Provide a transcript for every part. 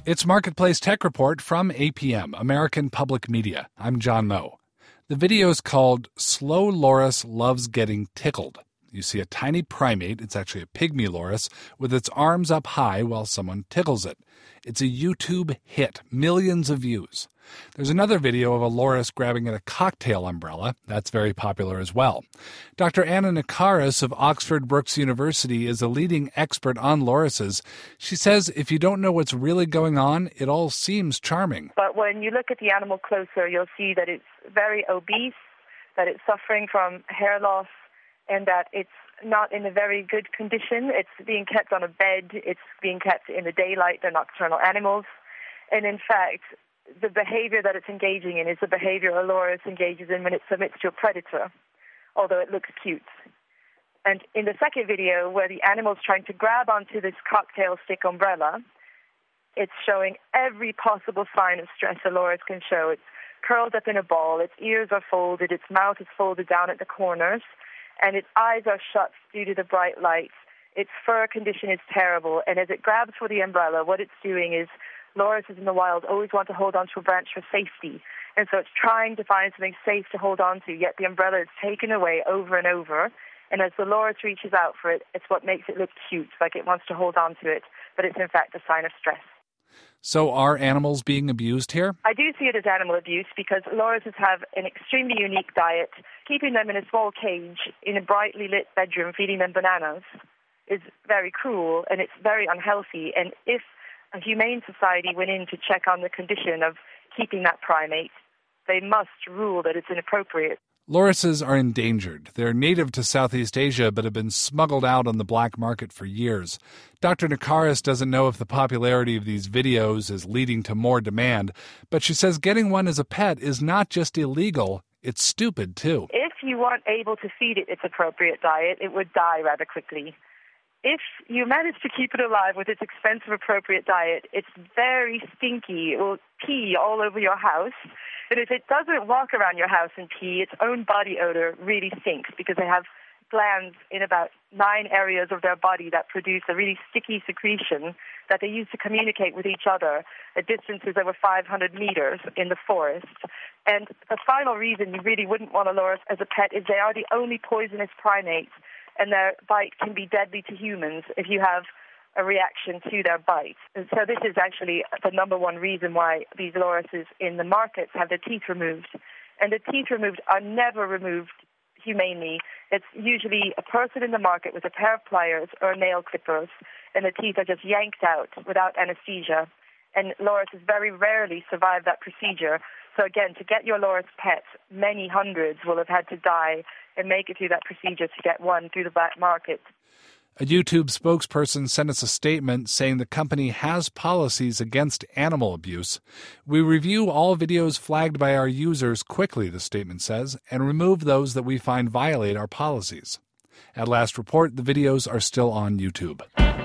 It's Marketplace Tech Report from APM, American Public Media. I'm John Moe. The video is called Slow Loris Loves Getting Tickled. You see a tiny primate, it's actually a pygmy loris, with its arms up high while someone tickles it. It's a YouTube hit, millions of views. There's another video of a loris grabbing at a cocktail umbrella. That's very popular as well. Dr. Anna Nakaris of Oxford Brookes University is a leading expert on lorises. She says if you don't know what's really going on, it all seems charming. But when you look at the animal closer, you'll see that it's very obese, that it's suffering from hair loss, and that it's not in a very good condition. It's being kept on a bed. It's being kept in the daylight. They're nocturnal animals. And in fact, the behavior that it's engaging in is the behavior a loris engages in when it submits to a predator, although it looks cute. And in the second video, where the animal's trying to grab onto this cocktail stick umbrella, it's showing every possible sign of stress a loris can show. It's curled up in a ball. Its ears are folded. Its mouth is folded down at the corners. And its eyes are shut due to the bright lights. Its fur condition is terrible, and as it grabs for the umbrella, what it's doing is lorises in the wild always want to hold onto a branch for safety, and so it's trying to find something safe to hold on to, yet the umbrella is taken away over and over, and as the loris reaches out for it, it's what makes it look cute, like it wants to hold on to it, but it's in fact a sign of stress. So are animals being abused here? I do see it as animal abuse because lorises have an extremely unique diet. Keeping them in a small cage in a brightly lit bedroom, feeding them bananas, is very cruel and it's very unhealthy. And if a humane society went in to check on the condition of keeping that primate, they must rule that it's inappropriate. Lorises are endangered. They're native to Southeast Asia but have been smuggled out on the black market for years. Dr. Nakaris doesn't know if the popularity of these videos is leading to more demand, but she says getting one as a pet is not just illegal, it's stupid too. If you weren't able to feed it its appropriate diet, it would die rather quickly. If you manage to keep it alive with its expensive appropriate diet, it's very stinky. It will pee all over your house. And if it doesn't walk around your house and pee, its own body odor really stinks because they have glands in about 9 areas of their body that produce a really sticky secretion that they use to communicate with each other at distances over 500 meters in the forest. And the final reason you really wouldn't want a loris as a pet is they are the only poisonous primates, and their bite can be deadly to humans if you have a reaction to their bite. And so this is actually the number one reason why these lorises in the markets have their teeth removed. And the teeth removed are never removed humanely. It's usually a person in the market with a pair of pliers or nail clippers, and the teeth are just yanked out without anesthesia. And lorises very rarely survive that procedure. So again, to get your loris pet, many hundreds will have had to die and make it through that procedure to get one through the black market. A YouTube spokesperson sent us a statement saying the company has policies against animal abuse. We review all videos flagged by our users quickly, the statement says, and remove those that we find violate our policies. At last report, the videos are still on YouTube.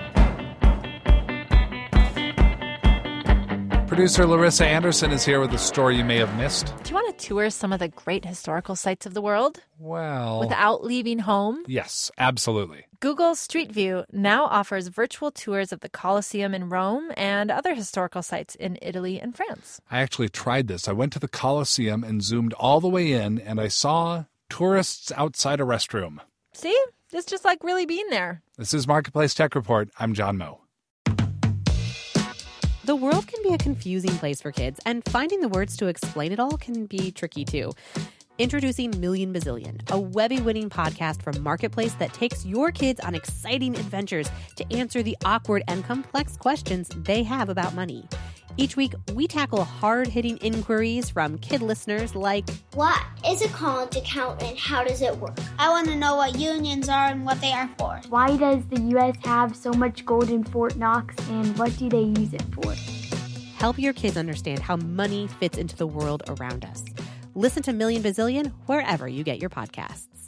Producer Larissa Anderson is here with a story you may have missed. Do you want to tour some of the great historical sites of the world? Well, without leaving home? Yes, absolutely. Google Street View now offers virtual tours of the Colosseum in Rome and other historical sites in Italy and France. I actually tried this. I went to the Colosseum and zoomed all the way in, and I saw tourists outside a restroom. See? It's just like really being there. This is Marketplace Tech Report. I'm John Moe. The world can be a confusing place for kids, and finding the words to explain it all can be tricky too. Introducing Million Bazillion, a Webby-winning podcast from Marketplace that takes your kids on exciting adventures to answer the awkward and complex questions they have about money. Each week, we tackle hard-hitting inquiries from kid listeners like, what is a college account and how does it work? I want to know what unions are and what they are for. Why does the U.S. have so much gold in Fort Knox and what do they use it for? Help your kids understand how money fits into the world around us. Listen to Million Bazillion wherever you get your podcasts.